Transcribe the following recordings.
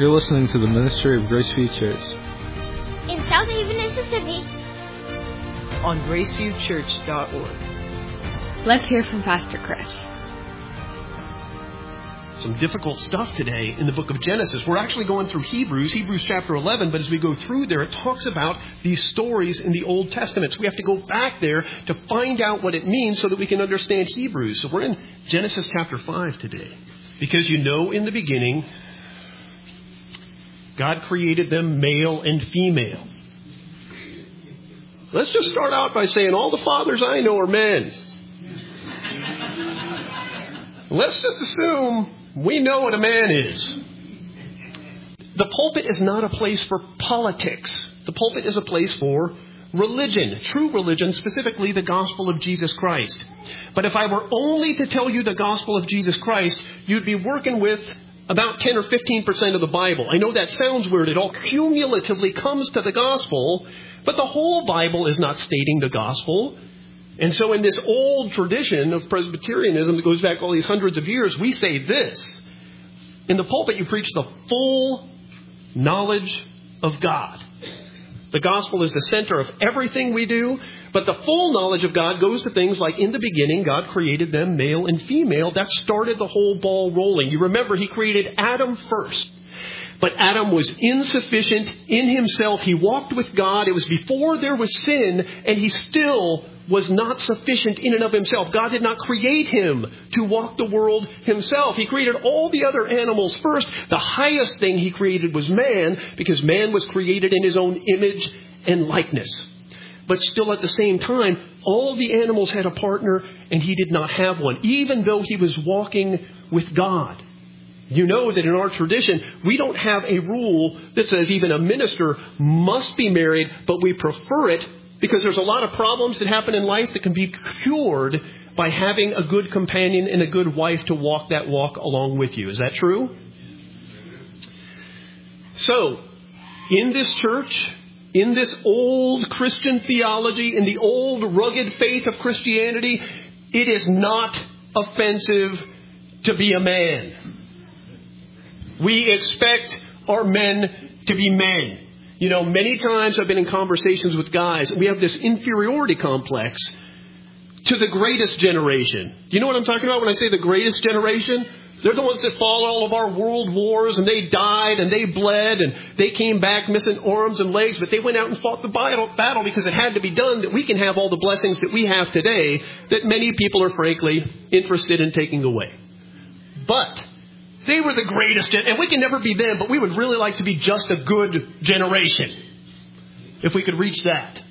You're listening to the ministry of Graceview Church in South Haven, Mississippi, on graceviewchurch.org. Let's hear from Pastor Chris. Some difficult stuff today in the book of Genesis. We're actually going through Hebrews chapter 11, but as we go through there, it talks about these stories in the Old Testament. So we have to go back there to find out what it means so that we can understand Hebrews. So we're in Genesis chapter 5 today. Because in the beginning, God created them male and female. Let's just start out by saying all the fathers I know are men. Let's just assume we know what a man is. The pulpit is not a place for politics. The pulpit is a place for religion, true religion, specifically the gospel of Jesus Christ. But if I were only to tell you the gospel of Jesus Christ, you'd be working with about 10 or 15% of the Bible. I know that sounds weird. It all cumulatively comes to the gospel, but the whole Bible is not stating the gospel. And so in this old tradition of Presbyterianism that goes back all these hundreds of years, we say this. In the pulpit, you preach the full knowledge of God. The gospel is the center of everything we do, but the full knowledge of God goes to things like in the beginning, God created them male and female. That started the whole ball rolling. You remember, he created Adam first. But Adam was insufficient in himself. He walked with God. It was before there was sin, and he still was not sufficient in and of himself. God did not create him to walk the world himself. He created all the other animals first. The highest thing he created was man, because man was created in his own image and likeness. But still at the same time, all the animals had a partner, and he did not have one, even though he was walking with God. You know that in our tradition, we don't have a rule that says even a minister must be married, but we prefer it because there's a lot of problems that happen in life that can be cured by having a good companion and a good wife to walk that walk along with you. Is that true? So, in this church, in this old Christian theology, in the old rugged faith of Christianity, it is not offensive to be a man. We expect our men to be men. Many times I've been in conversations with guys, and we have this inferiority complex to the greatest generation. Do you know what I'm talking about when I say the greatest generation? They're the ones that fought all of our world wars, and they died, and they bled, and they came back missing arms and legs, but they went out and fought the battle because it had to be done, that we can have all the blessings that we have today that many people are frankly interested in taking away. But they were the greatest, and we can never be them, but we would really like to be just a good generation, if we could reach that.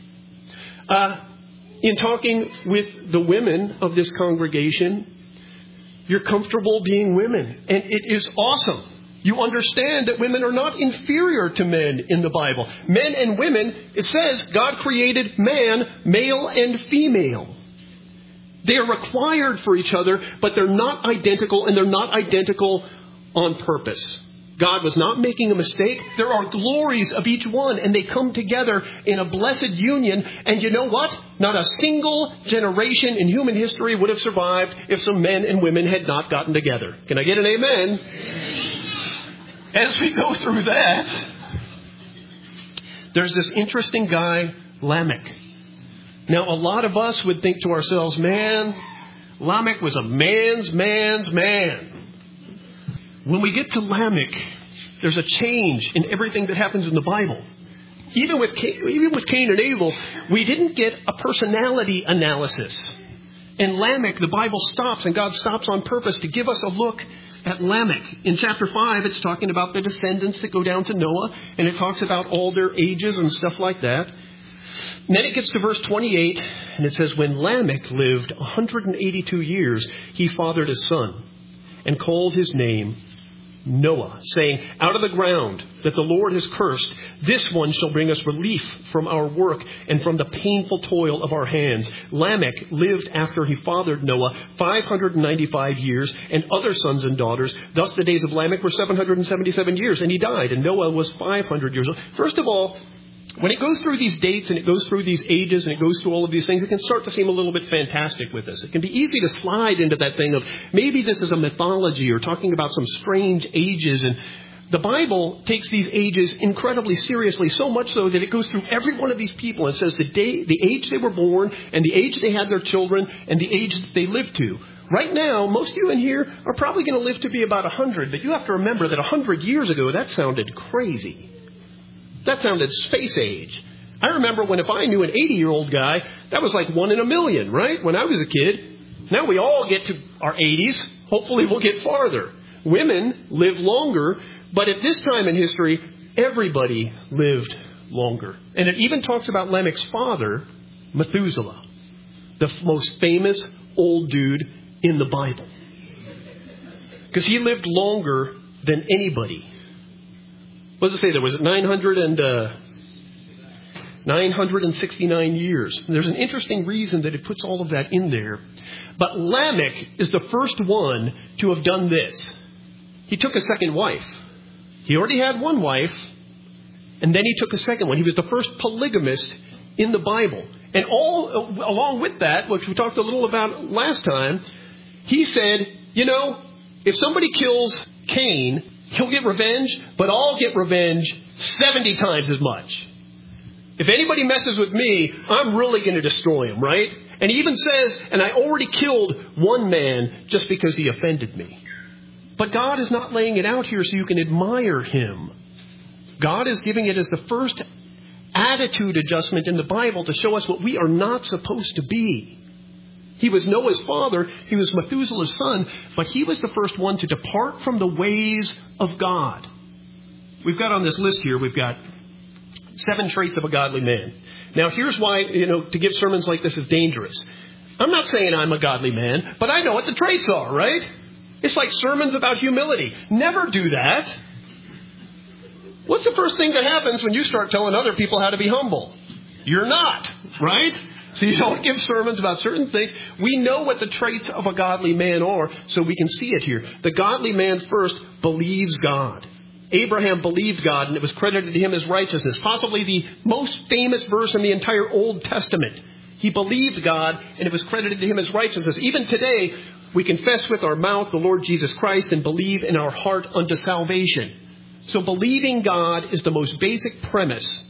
In talking with the women of this congregation, you're comfortable being women, and it is awesome. You understand that women are not inferior to men in the Bible. Men and women, it says God created man, male and female. They are required for each other, but they're not identical, and they're not identical on purpose. God was not making a mistake. There are glories of each one, and they come together in a blessed union. And you know what? Not a single generation in human history would have survived if some men and women had not gotten together. Can I get an amen? As we go through that, there's this interesting guy, Lamech. Now, a lot of us would think to ourselves, man, Lamech was a man's man. When we get to Lamech, there's a change in everything that happens in the Bible. Even with Cain and Abel, we didn't get a personality analysis. In Lamech, the Bible stops, and God stops on purpose to give us a look at Lamech. In chapter 5, it's talking about the descendants that go down to Noah, and it talks about all their ages and stuff like that. And then it gets to verse 28, and it says, when Lamech lived 182 years, he fathered a son, and called his name Noah, saying, out of the ground that the Lord has cursed, this one shall bring us relief from our work and from the painful toil of our hands. Lamech lived after he fathered Noah 595 years, and other sons and daughters. Thus the days of Lamech were 777 years, and he died, and Noah was 500 years old. First of all, when it goes through these dates and it goes through these ages and it goes through all of these things, it can start to seem a little bit fantastic with us. It can be easy to slide into that thing of maybe this is a mythology or talking about some strange ages. And The Bible takes these ages incredibly seriously, so much so that it goes through every one of these people and says the age they were born, and the age they had their children, and the age that they lived to. Right now, most of you in here are probably going to live to be about 100, but you have to remember that 100 years ago, that sounded crazy. That sounded space age. I remember if I knew an 80-year-old guy, that was like 1 in a million, right? When I was a kid. Now we all get to our 80s. Hopefully we'll get farther. Women live longer, but at this time in history, everybody lived longer. And it even talks about Lamech's father, Methuselah, the most famous old dude in the Bible. Because he lived longer than anybody. What does it say there? Was it 969 years? And there's an interesting reason that it puts all of that in there. But Lamech is the first one to have done this. He took a second wife. He already had one wife, and then he took a second one. He was the first polygamist in the Bible. And all along with that, which we talked a little about last time, he said, if somebody kills Cain, he'll get revenge, but I'll get revenge 70 times as much. If anybody messes with me, I'm really going to destroy him, right? And he even says, and I already killed one man just because he offended me. But God is not laying it out here so you can admire him. God is giving it as the first attitude adjustment in the Bible to show us what we are not supposed to be. He was Noah's father. He was Methuselah's son. But he was the first one to depart from the ways of God. We've got on this list here, we've got 7 traits of a godly man. Now, here's why, to give sermons like this is dangerous. I'm not saying I'm a godly man, but I know what the traits are, right? It's like sermons about humility. Never do that. What's the first thing that happens when you start telling other people how to be humble? You're not, right? So you don't give sermons about certain things. We know what the traits of a godly man are, so we can see it here. The godly man first believes God. Abraham believed God, and it was credited to him as righteousness. Possibly the most famous verse in the entire Old Testament. He believed God, and it was credited to him as righteousness. Even today, we confess with our mouth the Lord Jesus Christ and believe in our heart unto salvation. So believing God is the most basic premise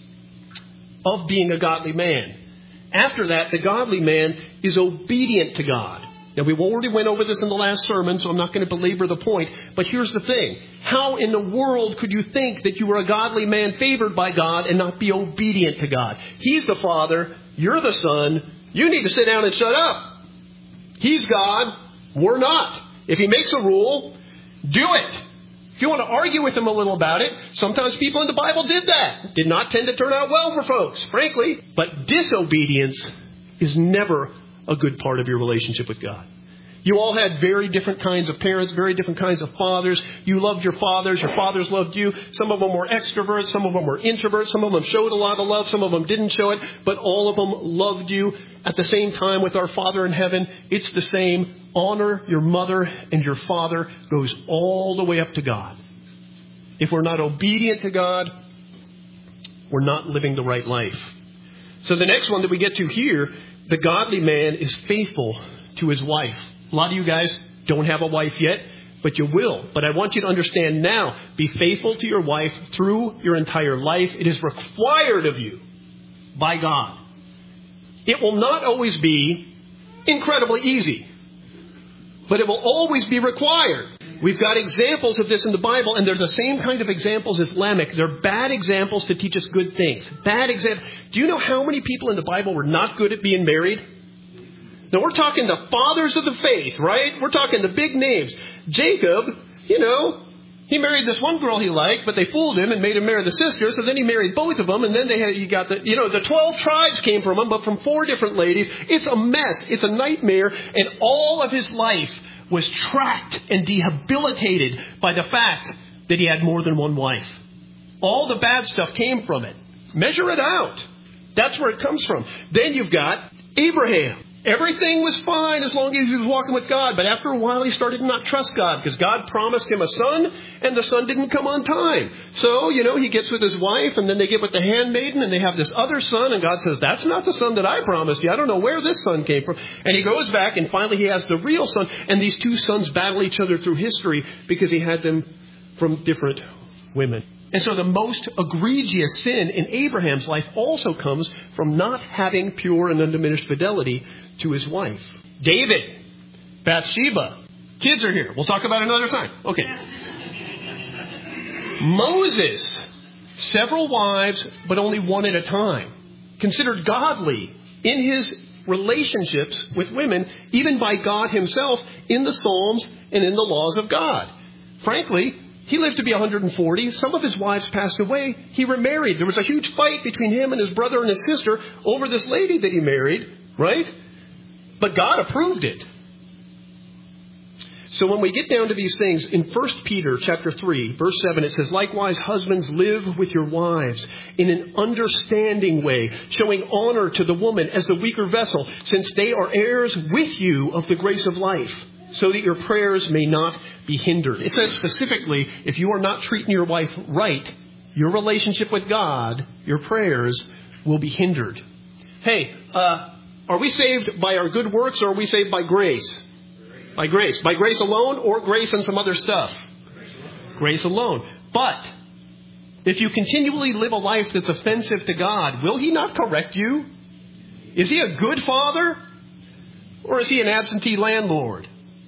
of being a godly man. After that, the godly man is obedient to God. Now, we already went over this in the last sermon, so I'm not going to belabor the point. But here's the thing. How in the world could you think that you were a godly man favored by God and not be obedient to God? He's the Father. You're the Son. You need to sit down and shut up. He's God. We're not. If he makes a rule, do it. If you want to argue with him a little about it, sometimes people in the Bible did that. Did not tend to turn out well for folks, frankly. But disobedience is never a good part of your relationship with God. You all had very different kinds of parents, very different kinds of fathers. You loved your fathers loved you. Some of them were extroverts, some of them were introverts, some of them showed a lot of love, some of them didn't show it, but all of them loved you. At the same time, with our Father in heaven, it's the same. Honor your mother and your father goes all the way up to God. If we're not obedient to God, we're not living the right life. So the next one that we get to here, the godly man is faithful to his wife. A lot of you guys don't have a wife yet, but you will. But I want you to understand now, be faithful to your wife through your entire life. It is required of you by God. It will not always be incredibly easy, but it will always be required. We've got examples of this in the Bible, and they're the same kind of examples as Lamech. They're bad examples to teach us good things. Bad examples. Do you know how many people in the Bible were not good at being married? Now, we're talking the fathers of the faith, right? We're talking the big names. Jacob, he married this one girl he liked, but they fooled him and made him marry the sister. So then he married both of them, and then he got the 12 tribes came from him, but from 4 different ladies. It's a mess. It's a nightmare. And all of his life was tracked and debilitated by the fact that he had more than one wife. All the bad stuff came from it. Measure it out. That's where it comes from. Then you've got Abraham. Everything was fine as long as he was walking with God. But after a while, he started to not trust God because God promised him a son and the son didn't come on time. So, he gets with his wife and then they get with the handmaiden and they have this other son. And God says, that's not the son that I promised you. I don't know where this son came from. And he goes back and finally he has the real son. And these two sons battle each other through history because he had them from different women. And so the most egregious sin in Abraham's life also comes from not having pure and undiminished fidelity to his wife. David, Bathsheba, kids are here. We'll talk about it another time. Okay. Moses, several wives, but only one at a time. Considered godly in his relationships with women, even by God himself, in the Psalms and in the laws of God. Frankly, he lived to be 140. Some of his wives passed away. He remarried. There was a huge fight between him and his brother and his sister over this lady that he married, right? But God approved it. So when we get down to these things, in 1 Peter chapter 3, verse 7, it says, "Likewise, husbands, live with your wives in an understanding way, showing honor to the woman as the weaker vessel, since they are heirs with you of the grace of life, so that your prayers may not be hindered." It says specifically, if you are not treating your wife right, your relationship with God, your prayers will be hindered. Hey, are we saved by our good works, or are we saved by grace? By grace. By grace alone, or grace and some other stuff? Grace alone. But if you continually live a life that's offensive to God, will he not correct you? Is he a good father? Or is he an absentee landlord?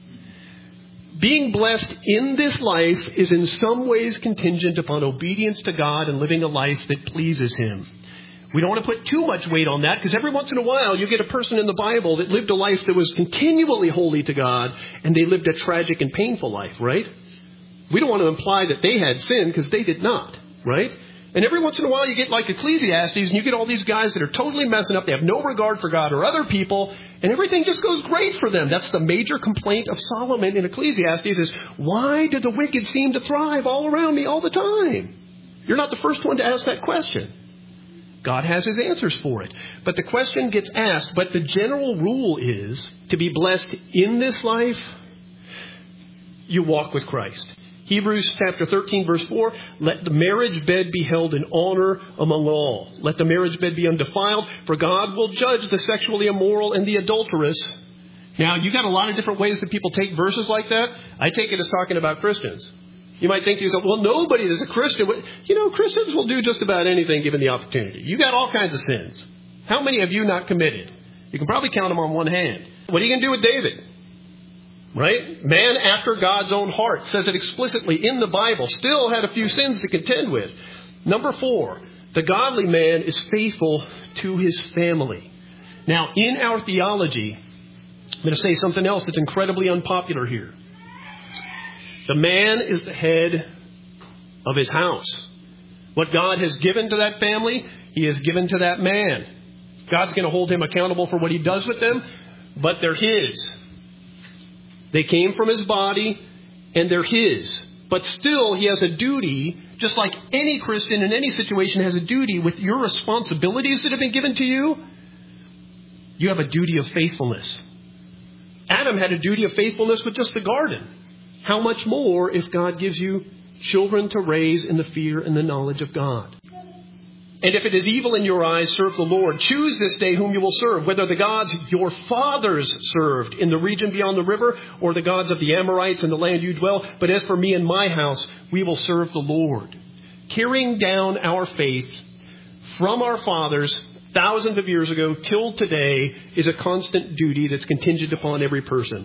Being blessed in this life is in some ways contingent upon obedience to God and living a life that pleases him. We don't want to put too much weight on that, because every once in a while you get a person in the Bible that lived a life that was continually holy to God, and they lived a tragic and painful life, right? We don't want to imply that they had sin, because they did not, right? And every once in a while you get like Ecclesiastes, and you get all these guys that are totally messing up. They have no regard for God or other people, and everything just goes great for them. That's the major complaint of Solomon in Ecclesiastes is, why do the wicked seem to thrive all around me all the time? You're not the first one to ask that question. God has his answers for it. But the question gets asked, but the general rule is to be blessed in this life, you walk with Christ. Hebrews chapter 13, verse 4, "Let the marriage bed be held in honor among all. Let the marriage bed be undefiled, for God will judge the sexually immoral and the adulterous." Now, you got a lot of different ways that people take verses like that. I take it as talking about Christians. You might think to yourself, well, nobody is a Christian. You know, Christians will do just about anything given the opportunity. You got all kinds of sins. How many have you not committed? You can probably count them on one hand. What are you going to do with David? Right? Man after God's own heart, says it explicitly in the Bible, still had a few sins to contend with. Number 4, the godly man is faithful to his family. Now, in our theology, I'm going to say something else that's incredibly unpopular here. The man is the head of his house. What God has given to that family, he has given to that man. God's going to hold him accountable for what he does with them, but they're his. They came from his body, and they're his. But still, he has a duty, just like any Christian in any situation has a duty with your responsibilities that have been given to you. You have a duty of faithfulness. Adam had a duty of faithfulness with just the garden. How much more if God gives you children to raise in the fear and the knowledge of God? "And if it is evil in your eyes, serve the Lord. Choose this day whom you will serve, whether the gods your fathers served in the region beyond the river, or the gods of the Amorites in the land you dwell. But as for me and my house, we will serve the Lord." Carrying down our faith from our fathers thousands of years ago till today is a constant duty that's contingent upon every person.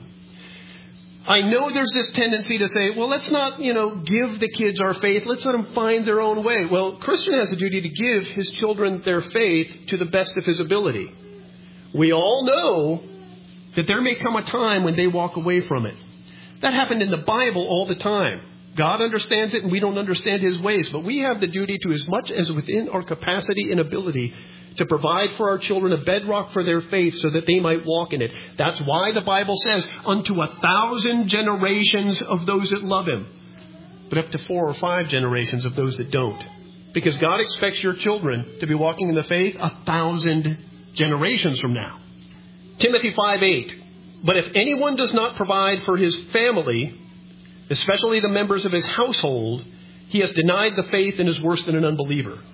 I know there's this tendency to say, well, let's not, give the kids our faith. Let's let them find their own way. Well, Christian has a duty to give his children their faith to the best of his ability. We all know that there may come a time when they walk away from it. That happened in the Bible all the time. God understands it and we don't understand his ways. But we have the duty to, as much as within our capacity and ability, to provide for our children a bedrock for their faith so that they might walk in it. That's why the Bible says, unto 1,000 generations of those that love him, but up to 4 or 5 generations of those that don't. Because God expects your children to be walking in the faith 1,000 generations from now. Timothy 5:8. "But if anyone does not provide for his family, especially the members of his household, he has denied the faith and is worse than an unbeliever."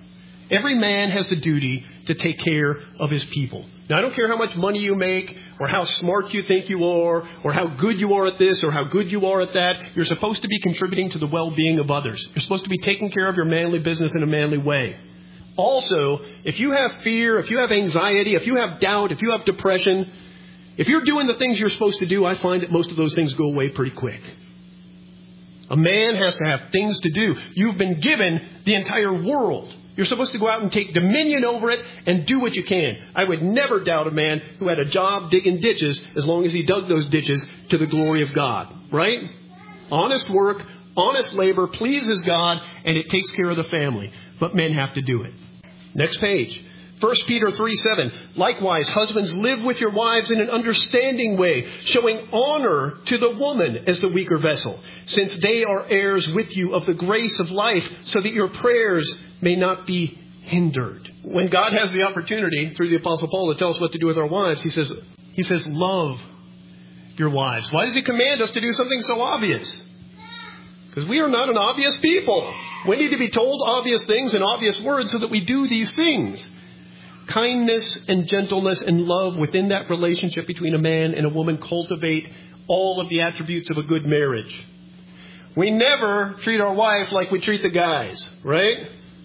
Every man has the duty to take care of his people. Now, I don't care how much money you make or how smart you think you are or how good you are at this or how good you are at that. You're supposed to be contributing to the well-being of others. You're supposed to be taking care of your manly business in a manly way. Also, if you have fear, if you have anxiety, if you have doubt, if you have depression, if you're doing the things you're supposed to do, I find that most of those things go away pretty quick. A man has to have things to do. You've been given the entire world. You're supposed to go out and take dominion over it and do what you can. I would never doubt a man who had a job digging ditches as long as he dug those ditches to the glory of God. Right? Honest work, honest labor pleases God, and it takes care of the family. But men have to do it. Next page. 1 Peter 3:7. Likewise, husbands, live with your wives in an understanding way, showing honor to the woman as the weaker vessel, since they are heirs with you of the grace of life, so that your prayers may not be hindered. When God has the opportunity, through the Apostle Paul, to tell us what to do with our wives, he says, love your wives. Why does he command us to do something so obvious? Because we are not an obvious people. We need to be told obvious things in obvious words so that we do these things. Kindness and gentleness and love within that relationship between a man and a woman cultivate all of the attributes of a good marriage. We never treat our wife like we treat the guys, right?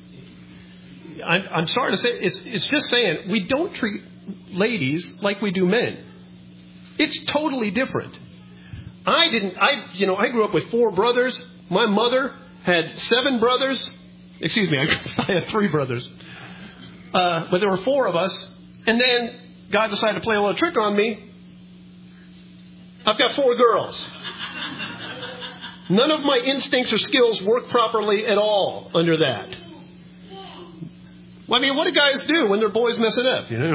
I'm sorry to say, it's just saying, we don't treat ladies like we do men. It's totally different. I grew up with 4 brothers. My mother had 7 brothers. Excuse me, I had 3 brothers. But there were 4 of us. And then God decided to play a little trick on me. I've got 4 girls. None of my instincts or skills work properly at all under that. Well, I mean, what do guys do when their boys messing up? And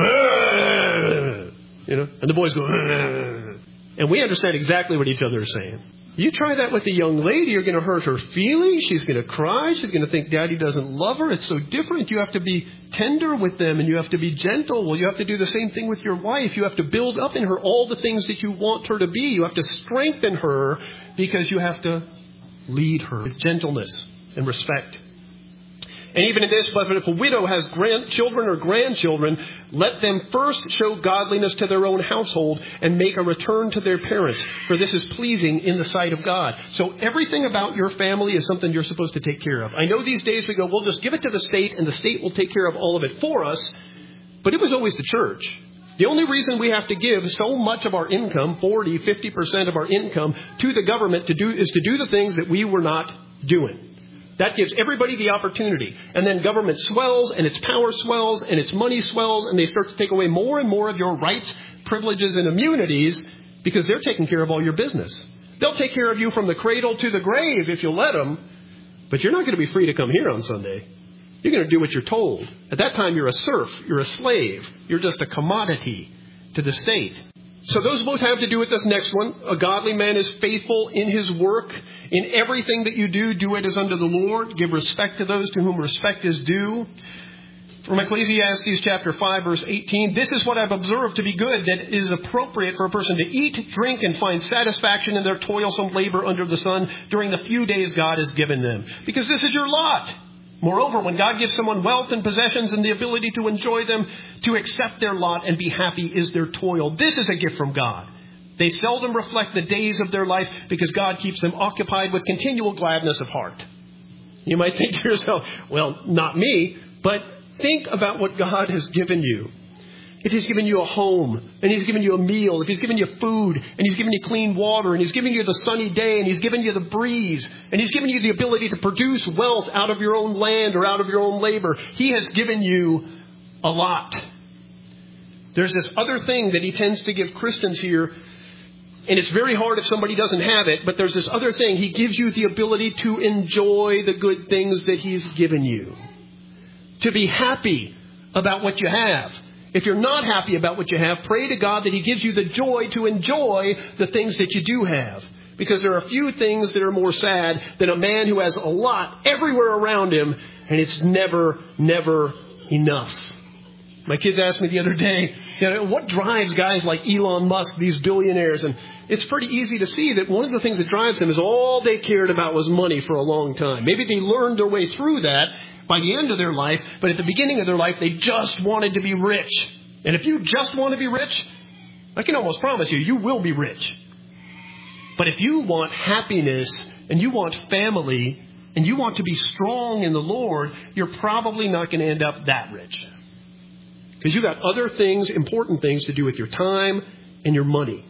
the boys go, and we understand exactly what each other is saying. You try that with a young lady, you're going to hurt her feelings. She's going to cry. She's going to think Daddy doesn't love her. It's so different. You have to be tender with them and you have to be gentle. Well, you have to do the same thing with your wife. You have to build up in her all the things that you want her to be. You have to strengthen her because you have to lead her with gentleness and respect. And even in this, but if a widow has children or grandchildren, let them first show godliness to their own household and make a return to their parents, for this is pleasing in the sight of God. So everything about your family is something you're supposed to take care of. I know these days we go, we'll just give it to the state and the state will take care of all of it for us. But it was always the church. The only reason we have to give so much of our income, 40, 50% of our income, to the government is to do the things that we were not doing. That gives everybody the opportunity. And then government swells and its power swells and its money swells and they start to take away more and more of your rights, privileges, and immunities because they're taking care of all your business. They'll take care of you from the cradle to the grave if you'll let them, but you're not going to be free to come here on Sunday. You're going to do what you're told. At that time, you're a serf. You're a slave. You're just a commodity to the state. So those both have to do with this next one. A godly man is faithful in his work. In everything that you do it as unto the Lord. Give respect to those to whom respect is due. From Ecclesiastes chapter 5, verse 18, this is what I've observed to be good, that it is appropriate for a person to eat, drink, and find satisfaction in their toilsome labor under the sun during the few days God has given them. Because this is your lot. Moreover, when God gives someone wealth and possessions and the ability to enjoy them, to accept their lot and be happy is their toil. This is a gift from God. They seldom reflect the days of their life because God keeps them occupied with continual gladness of heart. You might think to yourself, well, not me, but think about what God has given you. If He's given you a home, and He's given you a meal, if He's given you food, and He's given you clean water, and He's given you the sunny day, and He's given you the breeze, and He's given you the ability to produce wealth out of your own land or out of your own labor, He has given you a lot. There's this other thing that He tends to give Christians here, and it's very hard if somebody doesn't have it, but there's this other thing. He gives you the ability to enjoy the good things that He's given you. To be happy about what you have. If you're not happy about what you have, pray to God that He gives you the joy to enjoy the things that you do have. Because there are few things that are more sad than a man who has a lot everywhere around him, and it's never, never enough. My kids asked me the other day, what drives guys like Elon Musk, these billionaires? And it's pretty easy to see that one of the things that drives them is all they cared about was money for a long time. Maybe they learned their way through that, by the end of their life, but at the beginning of their life, they just wanted to be rich. And if you just want to be rich, I can almost promise you, you will be rich. But if you want happiness and you want family and you want to be strong in the Lord, you're probably not going to end up that rich. Because you've got other things, important things to do with your time and your money.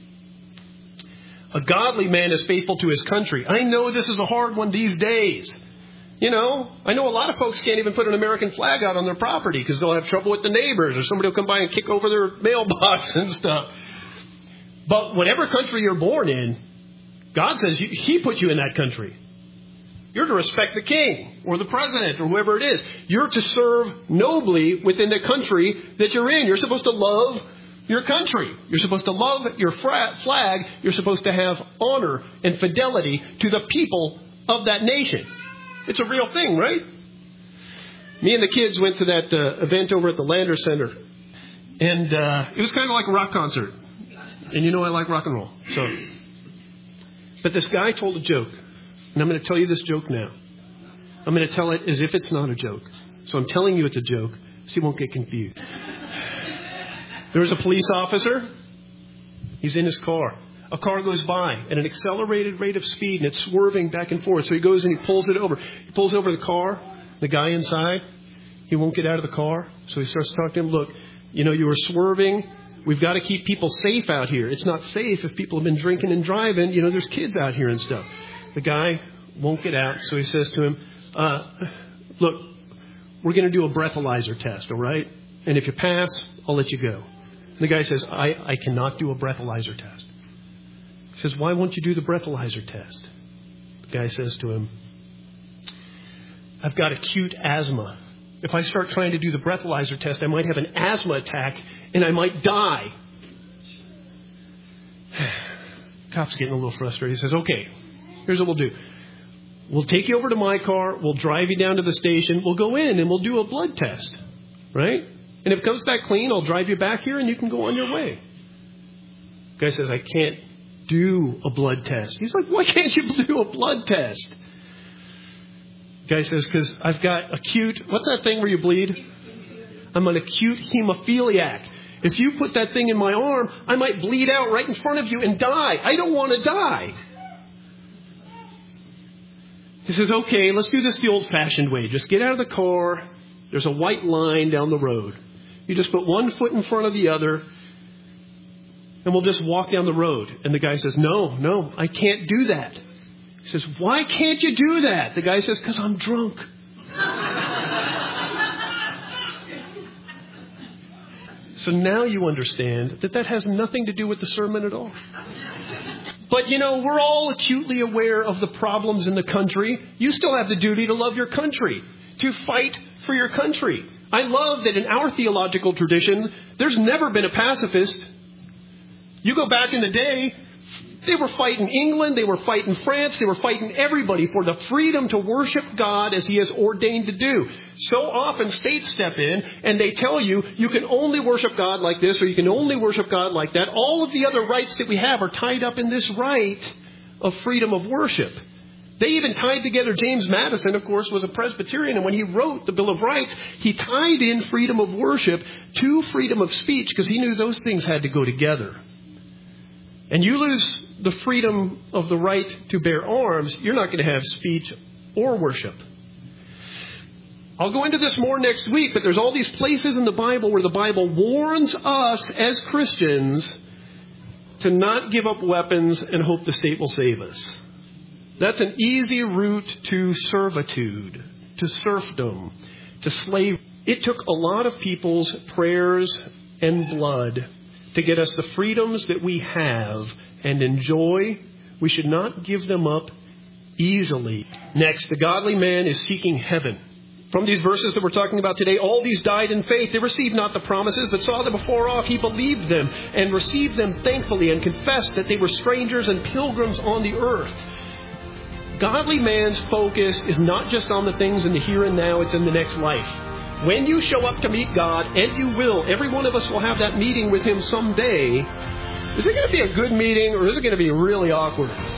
A godly man is faithful to his country. I know this is a hard one these days. I know a lot of folks can't even put an American flag out on their property because they'll have trouble with the neighbors or somebody will come by and kick over their mailbox and stuff. But whatever country you're born in, God says He put you in that country. You're to respect the king or the president or whoever it is. You're to serve nobly within the country that you're in. You're supposed to love your country. You're supposed to love your flag. You're supposed to have honor and fidelity to the people of that nation. It's a real thing, right? Me and the kids went to that event over at the Lander Center. And it was kind of like a rock concert. And I like rock and roll. But this guy told a joke. And I'm going to tell you this joke now. I'm going to tell it as if it's not a joke. So I'm telling you it's a joke, so you won't get confused. There was a police officer. He's in his car. A car goes by at an accelerated rate of speed, and it's swerving back and forth. So he goes and he pulls it over. He pulls over the car. The guy inside, he won't get out of the car. So he starts talking to him. Look, you were swerving. We've got to keep people safe out here. It's not safe if people have been drinking and driving. There's kids out here and stuff. The guy won't get out. So he says to him, look, we're going to do a breathalyzer test, all right? And if you pass, I'll let you go. And the guy says, I cannot do a breathalyzer test. He says, why won't you do the breathalyzer test? The guy says to him, I've got acute asthma. If I start trying to do the breathalyzer test, I might have an asthma attack and I might die. Cop's getting a little frustrated. He says, okay, here's what we'll do. We'll take you over to my car. We'll drive you down to the station. We'll go in and we'll do a blood test. Right? And if it comes back clean, I'll drive you back here and you can go on your way. The guy says, I can't do a blood test. He's like, why can't you do a blood test? The guy says, because I've got acute, what's that thing where you bleed? I'm an acute hemophiliac. If you put that thing in my arm, I might bleed out right in front of you and die. I don't want to die. He says, okay, let's do this the old-fashioned way. Just get out of the car. There's a white line down the road. You just put one foot in front of the other, and we'll just walk down the road. And the guy says, no, I can't do that. He says, why can't you do that? The guy says, because I'm drunk. So now you understand that has nothing to do with the sermon at all. But, we're all acutely aware of the problems in the country. You still have the duty to love your country, to fight for your country. I love that in our theological tradition, there's never been a pacifist. You go back in the day, they were fighting England, they were fighting France, they were fighting everybody for the freedom to worship God as He has ordained to do. So often states step in and they tell you, you can only worship God like this or you can only worship God like that. All of the other rights that we have are tied up in this right of freedom of worship. They even tied together, James Madison, of course, was a Presbyterian, and when he wrote the Bill of Rights, he tied in freedom of worship to freedom of speech because he knew those things had to go together. And you lose the freedom of the right to bear arms, you're not going to have speech or worship. I'll go into this more next week, but there's all these places in the Bible where the Bible warns us as Christians to not give up weapons and hope the state will save us. That's an easy route to servitude, to serfdom, to slavery. It took a lot of people's prayers and blood to get us the freedoms that we have and enjoy. We should not give them up easily. Next, the godly man is seeking heaven. From these verses that we're talking about today, all these died in faith. They received not the promises, but saw them afar off. He believed them and received them thankfully and confessed that they were strangers and pilgrims on the earth. Godly man's focus is not just on the things in the here and now, it's in the next life. When you show up to meet God, and you will, every one of us will have that meeting with Him someday. Is it going to be a good meeting or is it going to be really awkward?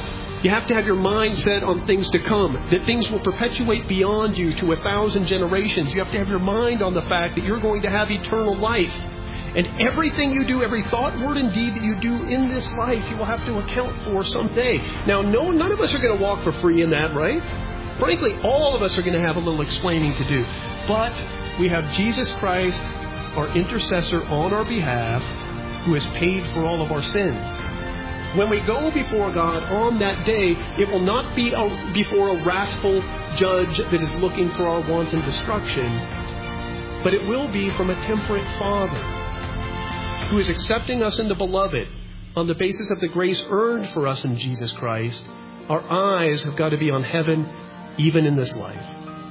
You have to have your mind set on things to come, that things will perpetuate beyond you to 1,000 generations. You have to have your mind on the fact that you're going to have eternal life. And everything you do, every thought, word, and deed that you do in this life, you will have to account for someday. Now, none of us are going to walk for free in that, right? Frankly, all of us are going to have a little explaining to do. But we have Jesus Christ, our intercessor on our behalf, who has paid for all of our sins. When we go before God on that day, it will not be before a wrathful judge that is looking for our wanton destruction, but it will be from a temperate Father who is accepting us in the Beloved on the basis of the grace earned for us in Jesus Christ. Our eyes have got to be on heaven even in this life.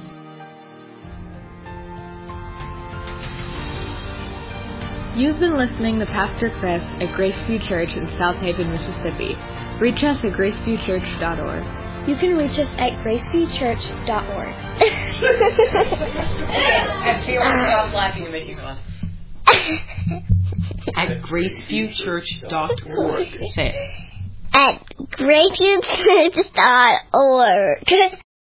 You've been listening to Pastor Chris at Graceview Church in South Haven, Mississippi. Reach us at graceviewchurch.org. You can reach us at graceviewchurch.org. And see when stop laughing and make you laugh. At graceviewchurch.org. Say it. At graceviewchurch.org.